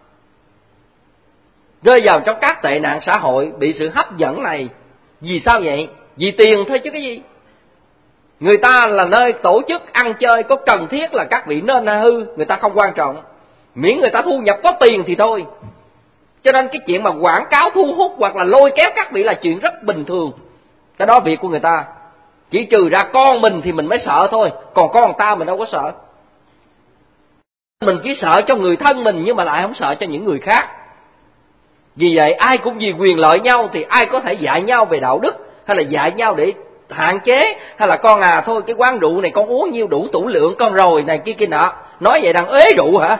rơi vào trong các tệ nạn xã hội, bị sự hấp dẫn này. Vì sao vậy? Vì tiền thôi chứ cái gì. Người ta là nơi tổ chức ăn chơi, có cần thiết là các vị nên hư, người ta không quan trọng. Miễn người ta thu nhập có tiền thì thôi. Cho nên cái chuyện mà quảng cáo thu hút hoặc là lôi kéo các vị là chuyện rất bình thường. Cái đó việc của người ta. Chỉ trừ ra con mình thì mình mới sợ thôi, còn con người ta mình đâu có sợ. Mình chỉ sợ cho người thân mình nhưng mà lại không sợ cho những người khác. Vì vậy ai cũng vì quyền lợi nhau thì ai có thể dạy nhau về đạo đức, hay là dạy nhau để hạn chế, hay là con à thôi cái quán rượu này con uống nhiêu đủ tủ lượng con rồi này kia kia nọ. Nói vậy đang ế rượu hả?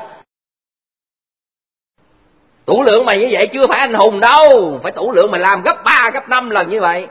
Tủ lượng mày như vậy chưa phải anh hùng đâu, phải tủ lượng mày làm gấp ba, gấp năm lần như vậy.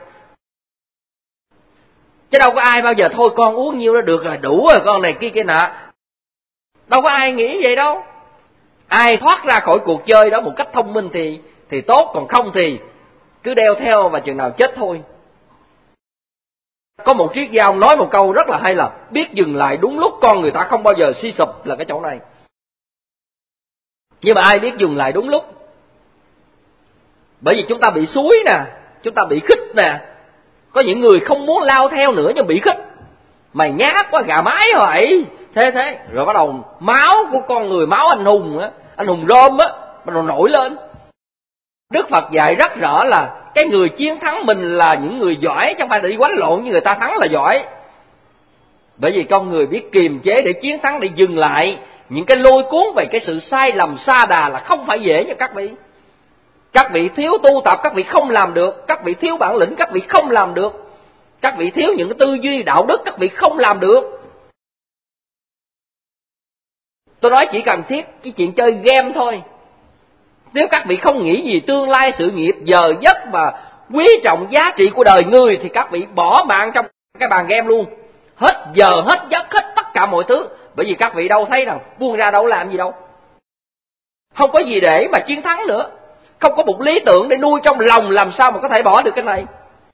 Chứ đâu có ai bao giờ thôi con uống nhiêu đó được rồi, đủ rồi con này kia kia nọ. Đâu có ai nghĩ vậy đâu. Ai thoát ra khỏi cuộc chơi đó một cách thông minh thì thì tốt, còn không thì cứ đeo theo và chừng nào chết thôi. có một triết gia ông nói một câu rất là hay là biết dừng lại đúng lúc con người ta không bao giờ suy sụp, là cái chỗ này. Nhưng mà ai biết dừng lại đúng lúc? Bởi vì chúng ta bị suối nè, chúng ta bị khích nè. Có những người không muốn lao theo nữa nhưng bị khích. Mày nhát quá, gà mái vậy. Thế thế, rồi bắt đầu máu của con người, máu anh hùng á, anh hùng Rôm á, bắt đầu nổi lên. Đức Phật dạy rất rõ là cái người chiến thắng mình là những người giỏi, chứ không phải là đi quánh lộn như người ta thắng là giỏi. Bởi vì con người biết kiềm chế để chiến thắng, để dừng lại những cái lôi cuốn về cái sự sai lầm sa đà là không phải dễ nha các vị. Các vị thiếu tu tập, các vị không làm được. Các vị thiếu bản lĩnh, các vị không làm được. Các vị thiếu những cái tư duy đạo đức, các vị không làm được. Tôi nói chỉ cần thiết cái chuyện chơi game thôi. Nếu các vị không nghĩ gì tương lai sự nghiệp, giờ giấc và quý trọng giá trị của đời người, thì các vị bỏ mạng trong cái bàn game luôn. Hết giờ, hết giấc, hết tất cả mọi thứ. Bởi vì các vị đâu thấy rằng buông ra đâu làm gì đâu. Không có gì để mà chiến thắng nữa. Không có một lý tưởng để nuôi trong lòng, làm sao mà có thể bỏ được cái này.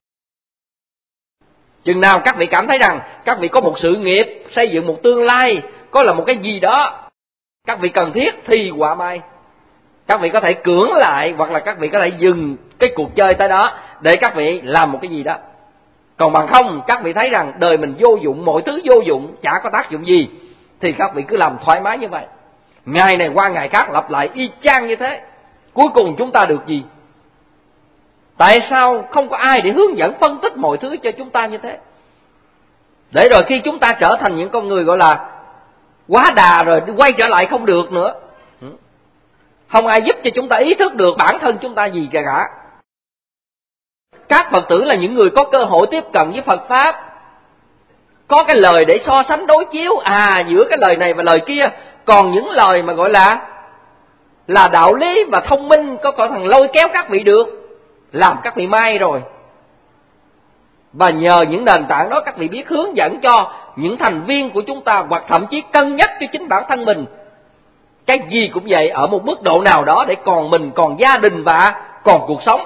Chừng nào các vị cảm thấy rằng các vị có một sự nghiệp, xây dựng một tương lai, có là một cái gì đó các vị cần thiết, thì quả mai các vị có thể cưỡng lại, hoặc là các vị có thể dừng cái cuộc chơi tới đó để các vị làm một cái gì đó. Còn bằng không, các vị thấy rằng đời mình vô dụng, mọi thứ vô dụng, chả có tác dụng gì, thì các vị cứ làm thoải mái như vậy. Ngày này qua ngày khác lặp lại y chang như thế. Cuối cùng chúng ta được gì? Tại sao không có ai để hướng dẫn phân tích mọi thứ cho chúng ta như thế? Để rồi khi chúng ta trở thành những con người gọi là quá đà rồi, quay trở lại không được nữa. Không ai giúp cho chúng ta ý thức được bản thân chúng ta gì cả. Các Phật tử là những người có cơ hội tiếp cận với Phật Pháp, có cái lời để so sánh đối chiếu. À, giữa cái lời này và lời kia còn những lời mà gọi là là đạo lý và thông minh, có có thằng lôi kéo các vị được, làm các vị may rồi. Và nhờ những nền tảng đó, các vị biết hướng dẫn cho những thành viên của chúng ta, hoặc thậm chí cân nhắc cho chính bản thân mình. Cái gì cũng vậy, ở một mức độ nào đó để còn mình, còn gia đình và còn cuộc sống.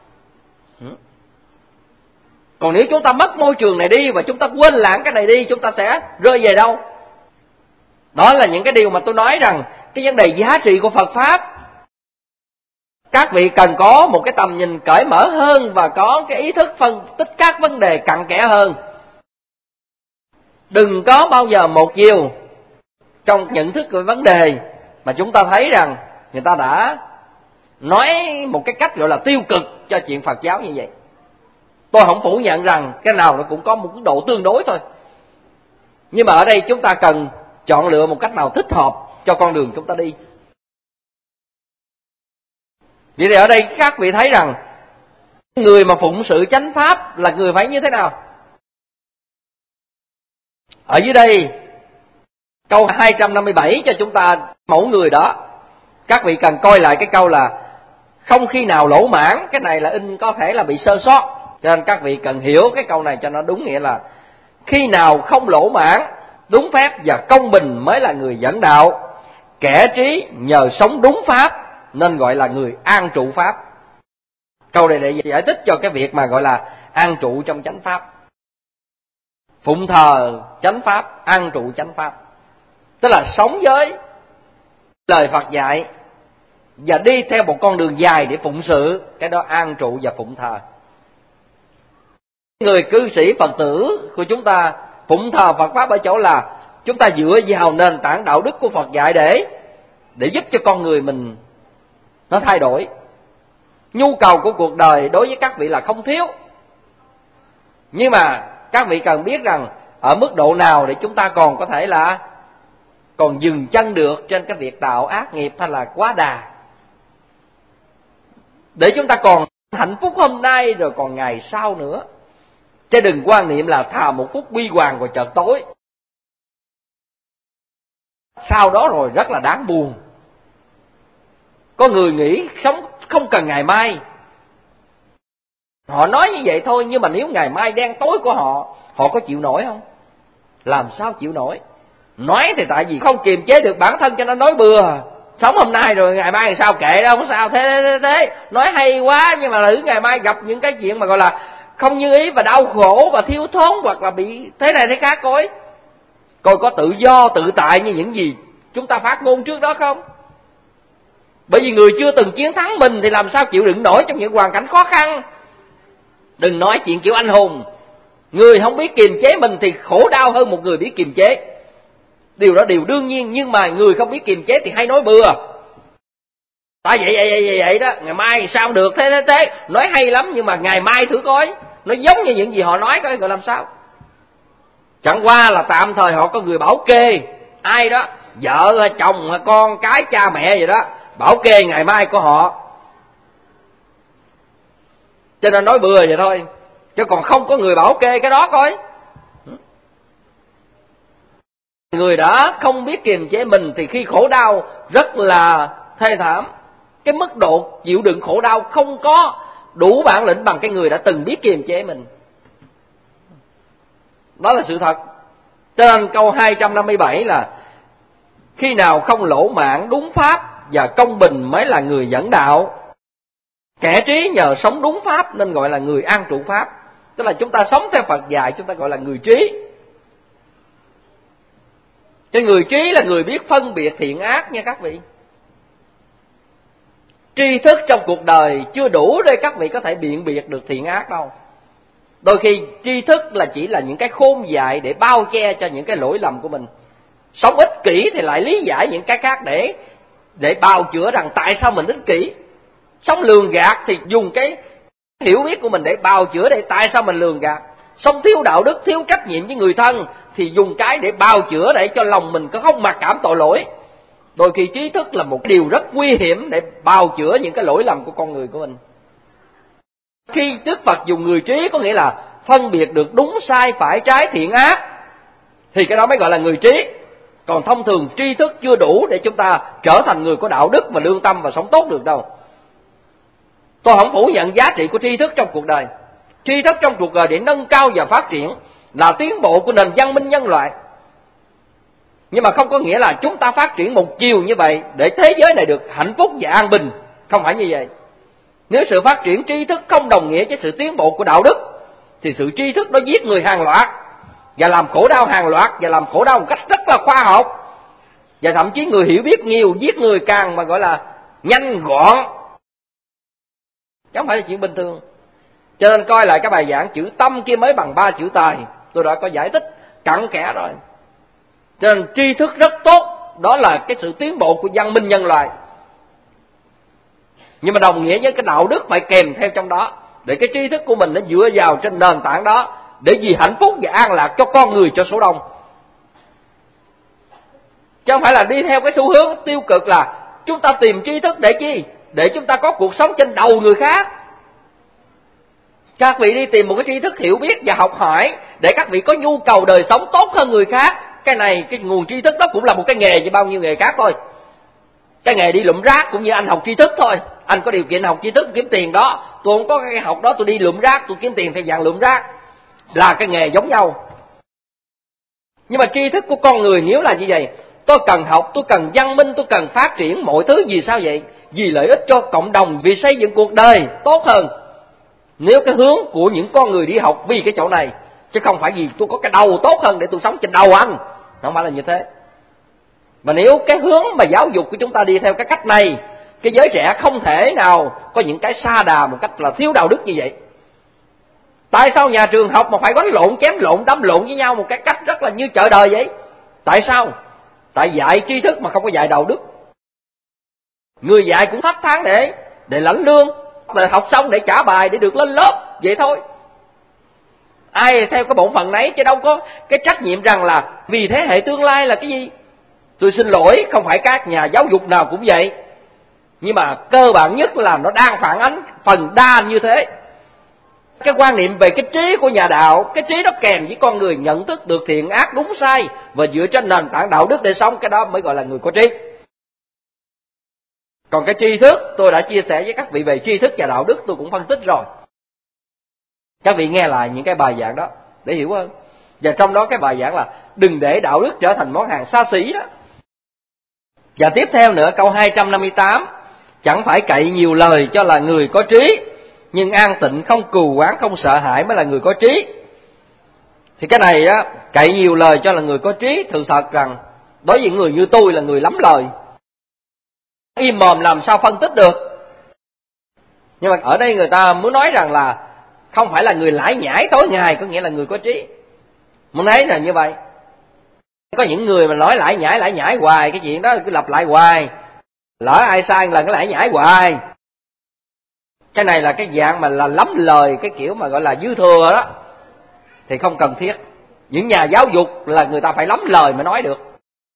Còn nếu chúng ta mất môi trường này đi và chúng ta quên lãng cái này đi, chúng ta sẽ rơi về đâu? Đó là những cái điều mà tôi nói rằng cái vấn đề giá trị của Phật Pháp, các vị cần có một cái tầm nhìn cởi mở hơn và có cái ý thức phân tích các vấn đề cặn kẽ hơn. Đừng có bao giờ một chiều trong nhận thức về vấn đề mà chúng ta thấy rằng người ta đã nói một cái cách gọi là tiêu cực cho chuyện Phật giáo như vậy. Tôi không phủ nhận rằng cái nào nó cũng có một mức độ tương đối thôi. Nhưng mà ở đây chúng ta cần chọn lựa một cách nào thích hợp cho con đường chúng ta đi. Vậy thì ở đây các vị thấy rằng người mà phụng sự chánh pháp là người phải như thế nào? Ở dưới đây câu hai trăm năm mươi bảy cho chúng ta mẫu người đó. Các vị cần coi lại cái câu là không khi nào lỗ mãn. Cái này là in có thể là bị sơ sót, cho nên các vị cần hiểu cái câu này cho nó đúng nghĩa là khi nào không lỗ mãn, đúng phép và công bình mới là người dẫn đạo. Kẻ trí nhờ sống đúng pháp nên gọi là người an trụ pháp. Câu này để giải thích cho cái việc mà gọi là an trụ trong chánh pháp. Phụng thờ chánh pháp, an trụ chánh pháp, tức là sống với lời Phật dạy và đi theo một con đường dài để phụng sự. Cái đó an trụ và phụng thờ. Người cư sĩ Phật tử của chúng ta phụng thờ Phật Pháp ở chỗ là chúng ta dựa vào nền tảng đạo đức của Phật dạy để để giúp cho con người mình nó thay đổi. Nhu cầu của cuộc đời đối với các vị là không thiếu, nhưng mà các vị cần biết rằng ở mức độ nào để chúng ta còn có thể là còn dừng chân được trên cái việc tạo ác nghiệp hay là quá đà, để chúng ta còn hạnh phúc hôm nay rồi còn ngày sau nữa. Chứ đừng quan niệm là thà một phút bi hoàng rồi chợt tối, sau đó rồi rất là đáng buồn. Có người nghĩ sống không cần ngày mai, họ nói như vậy thôi, nhưng mà nếu ngày mai đen tối của họ, họ có chịu nổi không? Làm sao chịu nổi? Nói thì tại vì không kiềm chế được bản thân cho nó nói bừa. Sống hôm nay rồi ngày mai thì sao kệ đâu, không sao, thế thế thế, thế. Nói hay quá, nhưng mà thử ngày mai gặp những cái chuyện mà gọi là không như ý và đau khổ và thiếu thốn hoặc là bị thế này thế khác coi. Coi có tự do, tự tại như những gì chúng ta phát ngôn trước đó không? Bởi vì người chưa từng chiến thắng mình thì làm sao chịu đựng nổi trong những hoàn cảnh khó khăn. Đừng nói chuyện kiểu anh hùng. Người không biết kiềm chế mình thì khổ đau hơn một người biết kiềm chế. Điều đó điều đương nhiên, nhưng mà người không biết kiềm chế thì hay nói bừa. Ta vậy vậy vậy vậy đó, ngày mai sao được thế thế thế, nói hay lắm nhưng mà ngày mai thử coi, nó giống như những gì họ nói coi rồi làm sao. Chẳng qua là tạm thời họ có người bảo kê, ai đó, vợ, chồng, con, cái, cha mẹ gì đó, bảo kê ngày mai của họ. Cho nên nói bừa vậy thôi, chứ còn không có người bảo kê cái đó coi. Người đã không biết kiềm chế mình thì khi khổ đau rất là thê thảm. Cái mức độ chịu đựng khổ đau không có đủ bản lĩnh bằng cái người đã từng biết kiềm chế mình. Đó là sự thật. Cho nên câu hai trăm năm mươi bảy là khi nào không lỗ mãn đúng pháp và công bình mới là người dẫn đạo. Kẻ trí nhờ sống đúng pháp nên gọi là người an trụ pháp. Tức là chúng ta sống theo Phật dạy, chúng ta gọi là người trí. Cái người trí là người biết phân biệt thiện ác nha các vị. Tri thức trong cuộc đời chưa đủ để các vị có thể biện biệt được thiện ác đâu. Đôi khi tri thức là chỉ là những cái khôn dại để bao che cho những cái lỗi lầm của mình. Sống ích kỷ thì lại lý giải những cái khác để để bào chữa rằng tại sao mình ích kỷ. Sống lường gạt thì dùng cái hiểu biết của mình để bào chữa để tại sao mình lường gạt. Sống thiếu đạo đức, thiếu trách nhiệm với người thân thì dùng cái để bào chữa để cho lòng mình có không mặc cảm tội lỗi. Đôi khi trí thức là một điều rất nguy hiểm để bào chữa những cái lỗi lầm của con người của mình. Khi Đức Phật dùng người trí có nghĩa là phân biệt được đúng sai phải trái thiện ác thì cái đó mới gọi là người trí. Còn thông thường tri thức chưa đủ để chúng ta trở thành người có đạo đức và lương tâm và sống tốt được đâu. Tôi không phủ nhận giá trị của tri thức trong cuộc đời. Tri thức trong cuộc đời để nâng cao và phát triển là tiến bộ của nền văn minh nhân loại. Nhưng mà không có nghĩa là chúng ta phát triển một chiều như vậy để thế giới này được hạnh phúc và an bình. Không phải như vậy. Nếu sự phát triển tri thức không đồng nghĩa với sự tiến bộ của đạo đức thì sự tri thức đó giết người hàng loạt và làm khổ đau hàng loạt và làm khổ đau một cách rất là khoa học. Và thậm chí người hiểu biết nhiều giết người càng mà gọi là nhanh gọn. Chứ không phải là chuyện bình thường. Cho nên coi lại cái bài giảng chữ tâm kia mới bằng ba chữ tài. Tôi đã có giải thích cặn kẽ rồi. Cho nên tri thức rất tốt. Đó là cái sự tiến bộ của văn minh nhân loại. Nhưng mà đồng nghĩa với cái đạo đức phải kèm theo trong đó. Để cái tri thức của mình nó dựa vào trên nền tảng đó. Để vì hạnh phúc và an lạc cho con người, cho số đông. Chứ không phải là đi theo cái xu hướng tiêu cực là chúng ta tìm tri thức để chi? Để chúng ta có cuộc sống trên đầu người khác. Các vị đi tìm một cái tri thức hiểu biết và học hỏi để các vị có nhu cầu đời sống tốt hơn người khác. Cái này, cái nguồn tri thức đó cũng là một cái nghề như bao nhiêu nghề khác thôi. Cái nghề đi lụm rác cũng như anh học tri thức thôi. Anh có điều kiện học tri thức kiếm tiền đó. Tôi không có cái học đó, tôi đi lụm rác, tôi kiếm tiền theo dạng lụm rác. Là cái nghề giống nhau. Nhưng mà tri thức của con người nếu là như vậy, tôi cần học, tôi cần văn minh, tôi cần phát triển mọi thứ. Vì sao vậy? Vì lợi ích cho cộng đồng, vì xây dựng cuộc đời tốt hơn. Nếu cái hướng của những con người đi học vì cái chỗ này, chứ không phải vì tôi có cái đầu tốt hơn để tôi sống trên đầu anh. Không phải là như thế. Mà nếu cái hướng mà giáo dục của chúng ta đi theo cái cách này, cái giới trẻ không thể nào có những cái sa đà một cách là thiếu đạo đức như vậy. Tại sao nhà trường học mà phải quánh lộn, chém lộn, đấm lộn với nhau một cái cách rất là như chợ đời vậy? Tại sao? Tại dạy tri thức mà không có dạy đạo đức. Người dạy cũng thấp tháng để để lãnh lương, để học xong để trả bài để được lên lớp, vậy thôi. Ai theo cái bổn phận nấy, chứ đâu có cái trách nhiệm rằng là vì thế hệ tương lai là cái gì. Tôi xin lỗi, không phải các nhà giáo dục nào cũng vậy. Nhưng mà cơ bản nhất là nó đang phản ánh phần đa như thế. Cái quan niệm về cái trí của nhà đạo, cái trí đó kèm với con người nhận thức được thiện ác đúng sai và dựa trên nền tảng đạo đức để sống, cái đó mới gọi là người có trí. Còn cái tri thức, tôi đã chia sẻ với các vị về tri thức và đạo đức, tôi cũng phân tích rồi. Các vị nghe lại những cái bài giảng đó để hiểu hơn. Và trong đó cái bài giảng là đừng để đạo đức trở thành món hàng xa xỉ đó. Và tiếp theo nữa câu hai trăm năm mươi tám, chẳng phải cậy nhiều lời cho là người có trí, nhưng an tịnh, không cừu oán, không sợ hãi mới là người có trí. Thì cái này á, cậy nhiều lời cho là người có trí. Thực thật rằng đối với người như tôi là người lắm lời, im mồm làm sao phân tích được. Nhưng mà ở đây người ta muốn nói rằng là không phải là người lải nhải tối ngày, có nghĩa là người có trí. Muốn thấy là như vậy. Có những người mà nói lải nhải lải nhải hoài, cái chuyện đó cứ lặp lại hoài, lỡ ai sai là cái lải nhải hoài. Cái này là cái dạng mà là lắm lời, cái kiểu mà gọi là dư thừa đó, thì không cần thiết. Những nhà giáo dục là người ta phải lắm lời mà nói được.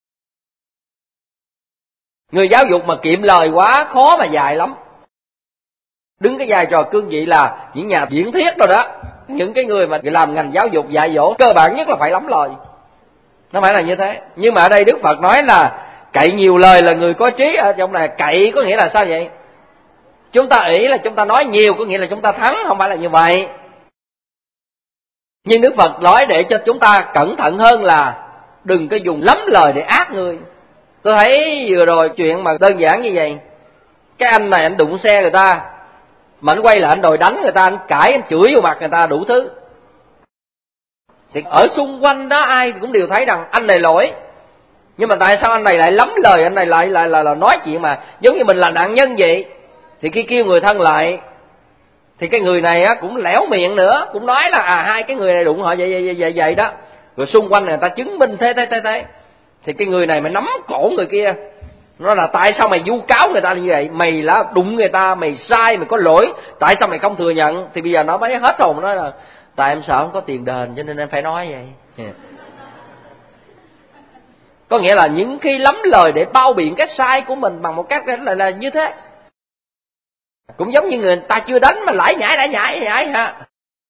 Người giáo dục mà kiệm lời quá khó mà dài lắm. Đứng cái vai trò cương vị là những nhà diễn thuyết rồi đó, những cái người mà làm ngành giáo dục dạy dỗ cơ bản nhất là phải lắm lời. Nó phải là như thế. Nhưng mà ở đây Đức Phật nói là cậy nhiều lời là người có trí. Ở trong này cậy có nghĩa là sao vậy? Chúng ta ý là chúng ta nói nhiều có nghĩa là chúng ta thắng, không phải là như vậy. Nhưng Đức Phật nói để cho chúng ta cẩn thận hơn là đừng có dùng lắm lời để ác người. Tôi thấy vừa rồi chuyện mà đơn giản như vậy. Cái anh này anh đụng xe người ta, mà anh quay lại anh đòi đánh người ta, anh cãi, anh chửi vô mặt người ta đủ thứ. Thì ở xung quanh đó ai cũng đều thấy rằng anh này lỗi. Nhưng mà tại sao anh này lại lắm lời, anh này lại lại là, là nói chuyện mà giống như mình là nạn nhân vậy. Thì khi kêu người thân lại, thì cái người này á cũng lẻo miệng nữa, cũng nói là à hai cái người này đụng họ vậy vậy vậy vậy đó. Rồi xung quanh người ta chứng minh thế thế thế thế. Thì cái người này mà nắm cổ người kia, nó là tại sao mày vu cáo người ta như vậy? Mày là đụng người ta, mày sai, mày có lỗi, tại sao mày không thừa nhận? Thì bây giờ nó mới hết hồn, nói là tại em sợ không có tiền đền cho nên em phải nói vậy. Yeah. Có nghĩa là những khi lắm lời để bao biện cái sai của mình bằng một cách là, là như thế. Cũng giống như người ta chưa đánh mà lải nhải lải nhải nhải ha.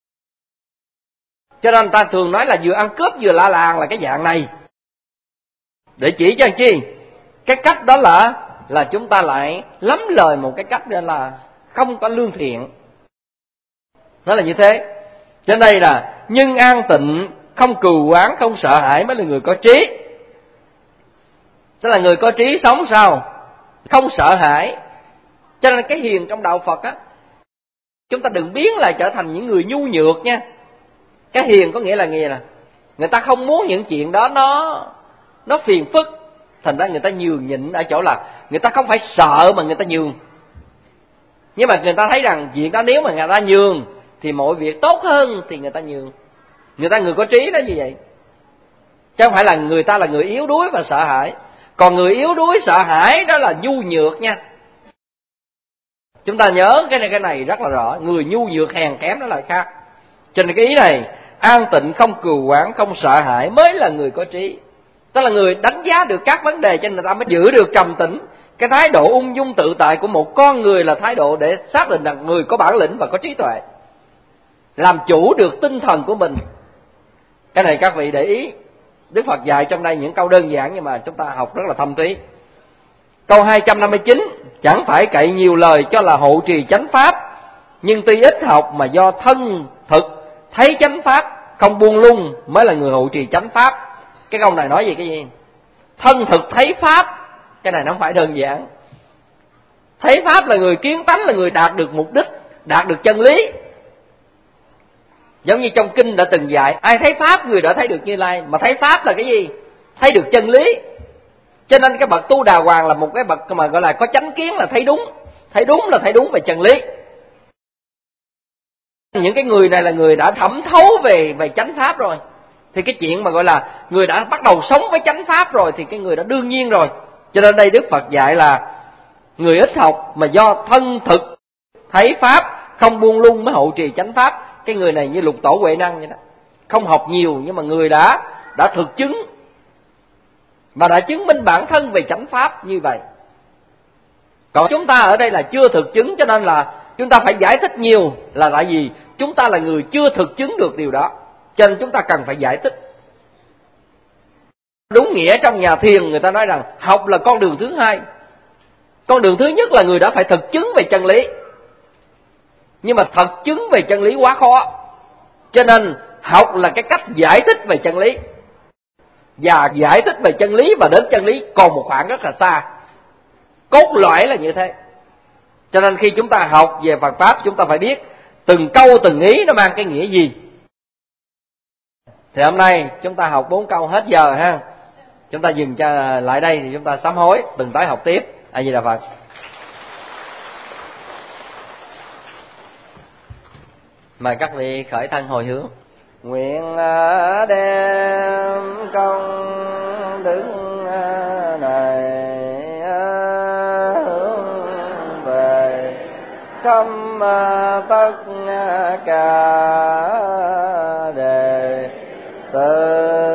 Cho nên ta thường nói là vừa ăn cướp vừa la làng là cái dạng này. Để chỉ cho anh chi? Cái cách đó là là chúng ta lại lắm lời một cái cách nên là không có lương thiện. Nó là như thế. Trên đây là nhưng an tịnh, không cừu oán, không sợ hãi mới là người có trí. Tức là người có trí sống sao? Không sợ hãi. Cho nên cái hiền trong đạo Phật á, chúng ta đừng biến lại trở thành những người nhu nhược nha. Cái hiền có nghĩa là nghĩa là người ta không muốn những chuyện đó nó nó phiền phức, thành ra người ta nhường nhịn ở chỗ là người ta không phải sợ mà người ta nhường. Nhưng mà người ta thấy rằng chuyện đó nếu mà người ta nhường thì mọi việc tốt hơn thì người ta nhường. Người ta người có trí đó như vậy. Chứ không phải là người ta là người yếu đuối và sợ hãi. Còn người yếu đuối sợ hãi đó là nhu nhược nha. Chúng ta nhớ cái này cái này rất là rõ. Người nhu nhược hèn kém đó là khác. Cho nên cái ý này, an tịnh, không cừu oán, không sợ hãi mới là người có trí. Tức là người đánh giá được các vấn đề cho nên người ta mới giữ được trầm tĩnh. Cái thái độ ung dung tự tại của một con người là thái độ để xác định rằng người có bản lĩnh và có trí tuệ, làm chủ được tinh thần của mình. Cái này các vị để ý. Đức Phật dạy trong đây những câu đơn giản nhưng mà chúng ta học rất là thâm thúy. Câu hai trăm năm mươi chín, chẳng phải cậy nhiều lời cho là hộ trì chánh pháp, nhưng tuy ít học mà do thân thực thấy chánh pháp, không buông lung mới là người hộ trì chánh pháp. Cái câu này nói gì cái gì? Thân thực thấy pháp, cái này nó không phải đơn giản. Thấy pháp là người kiến tánh, là người đạt được mục đích, đạt được chân lý. Giống như trong kinh đã từng dạy, ai thấy pháp người đã thấy được Như Lai. Mà thấy pháp là cái gì? Thấy được chân lý. Cho nên cái bậc Tu Đà Hoàng là một cái bậc mà gọi là có chánh kiến, là thấy đúng. Thấy đúng là thấy đúng về chân lý. Những cái người này là người đã thẩm thấu về về chánh pháp rồi. Thì cái chuyện mà gọi là người đã bắt đầu sống với chánh pháp rồi thì cái người đó đương nhiên rồi. Cho nên đây Đức Phật dạy là người ít học mà do thân thực thấy pháp, không buông lung mới hộ trì chánh pháp. Cái người này như Lục Tổ Huệ Năng vậy đó. Không học nhiều nhưng mà người đã đã thực chứng và đã chứng minh bản thân về chánh pháp như vậy. Còn chúng ta ở đây là chưa thực chứng, cho nên là chúng ta phải giải thích nhiều, là tại vì chúng ta là người chưa thực chứng được điều đó. Cho nên chúng ta cần phải giải thích. Đúng nghĩa trong nhà thiền người ta nói rằng học là con đường thứ hai. Con đường thứ nhất là người đã phải thực chứng về chân lý. Nhưng mà thật chứng về chân lý quá khó. Cho nên học là cái cách giải thích về chân lý. Và giải thích về chân lý và đến chân lý còn một khoảng rất là xa. Cốt lõi là như thế. Cho nên khi chúng ta học về Phật Pháp, chúng ta phải biết từng câu từng ý nó mang cái nghĩa gì. Thì hôm nay chúng ta học bốn câu hết giờ ha. Chúng ta dừng cho lại đây thì chúng ta sám hối, từng tới học tiếp. A Di Đà Phật. Mời các vị khởi thân hồi hướng. Nguyện đem công đức này hướng về khắp tất cả đệ tử